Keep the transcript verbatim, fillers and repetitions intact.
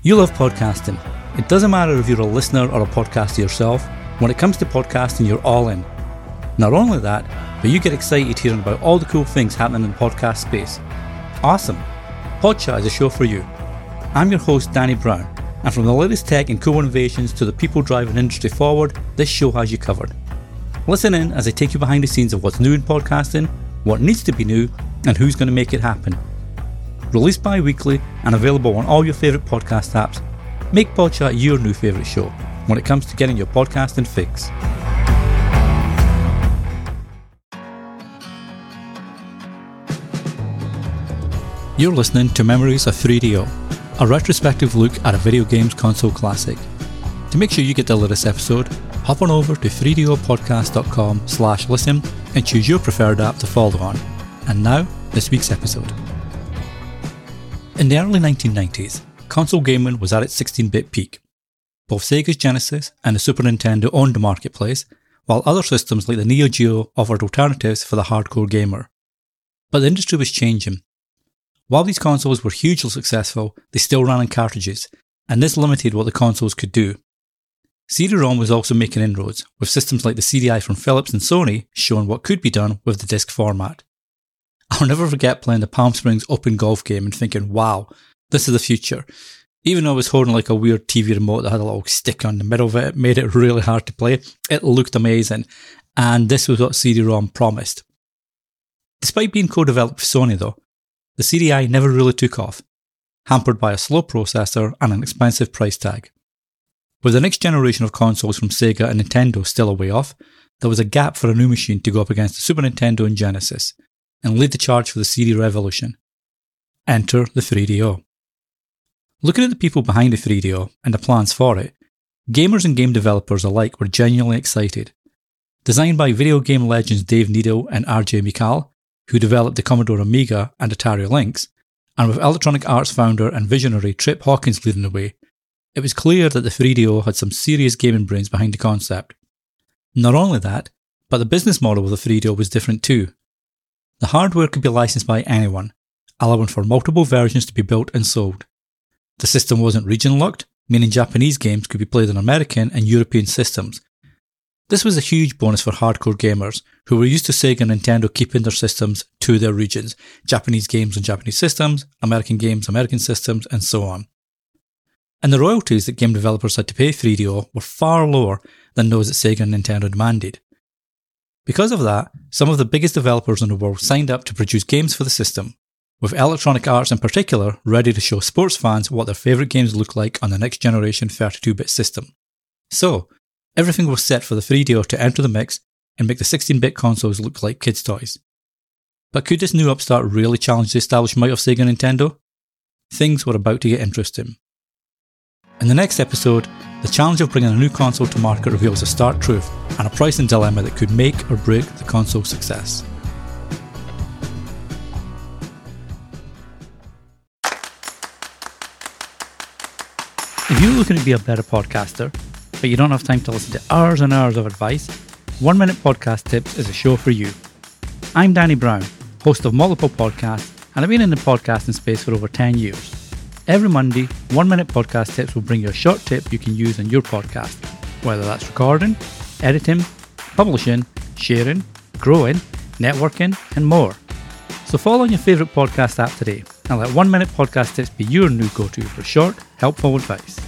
You love podcasting. It doesn't matter if you're a listener or a podcaster yourself. When it comes to podcasting, you're all in. Not only that, but you get excited hearing about all the cool things happening in the podcast space. Awesome. Podchat is a show for you. I'm your host, Danny Brown, and from the latest tech and cool innovations to the people driving industry forward, this show has you covered. Listen in as I take you behind the scenes of what's new in podcasting, what needs to be new, and who's going to make it happen. Released bi-weekly and available on all your favourite podcast apps, make Podchat your new favourite show when it comes to getting your podcasting fix. You're listening to Memories of three D O, a retrospective look at a video games console classic. To make sure you get the latest episode, hop on over to three D O podcast dot com slash listen and choose your preferred app to follow on. And now, this week's episode. In the early nineteen nineties, console gaming was at its sixteen-bit peak. Both Sega's Genesis and the Super Nintendo owned the marketplace, while other systems like the Neo Geo offered alternatives for the hardcore gamer. But the industry was changing. While these consoles were hugely successful, they still ran on cartridges, and this limited what the consoles could do. C D-ROM was also making inroads, with systems like the C D I from Philips and Sony showing what could be done with the disc format. I'll never forget playing the Palm Springs Open Golf game and thinking, wow, this is the future. Even though I was holding like a weird T V remote that had a little stick on the middle of it, it made it really hard to play. It looked amazing, and this was what C D-ROM promised. Despite being co-developed with Sony though, the C D I never really took off, hampered by a slow processor and an expensive price tag. With the next generation of consoles from Sega and Nintendo still a way off, there was a gap for a new machine to go up against the Super Nintendo and Genesis, and lead the charge for the C D revolution. Enter the three D O. Looking at the people behind the three D O and the plans for it, gamers and game developers alike were genuinely excited. Designed by video game legends Dave Needle and R J Mikal, who developed the Commodore Amiga and Atari Lynx, and with Electronic Arts founder and visionary Trip Hawkins leading the way, it was clear that the three D O had some serious gaming brains behind the concept. Not only that, but the business model of the three D O was different too. The hardware could be licensed by anyone, allowing for multiple versions to be built and sold. The system wasn't region locked, meaning Japanese games could be played on American and European systems. This was a huge bonus for hardcore gamers who were used to Sega and Nintendo keeping their systems to their regions, Japanese games on Japanese systems, American games, American systems, and so on. And the royalties that game developers had to pay three D O were far lower than those that Sega and Nintendo demanded. Because of that, some of the biggest developers in the world signed up to produce games for the system, with Electronic Arts in particular ready to show sports fans what their favourite games look like on the next generation thirty-two-bit system. So, everything was set for the three D O to enter the mix and make the sixteen-bit consoles look like kids' toys. But could this new upstart really challenge the established might of Sega and Nintendo? Things were about to get interesting. In the next episode, the challenge of bringing a new console to market reveals a stark truth and a pricing dilemma that could make or break the console's success. If you're looking to be a better podcaster, but you don't have time to listen to hours and hours of advice, One Minute Podcast Tips is a show for you. I'm Danny Brown, host of multiple podcasts, and I've been in the podcasting space for over ten years. Every Monday, One Minute Podcast Tips will bring you a short tip you can use in your podcast, whether that's recording, editing, publishing, sharing, growing, networking, and more. So follow on your favourite podcast app today and let One Minute Podcast Tips be your new go-to for short, helpful advice.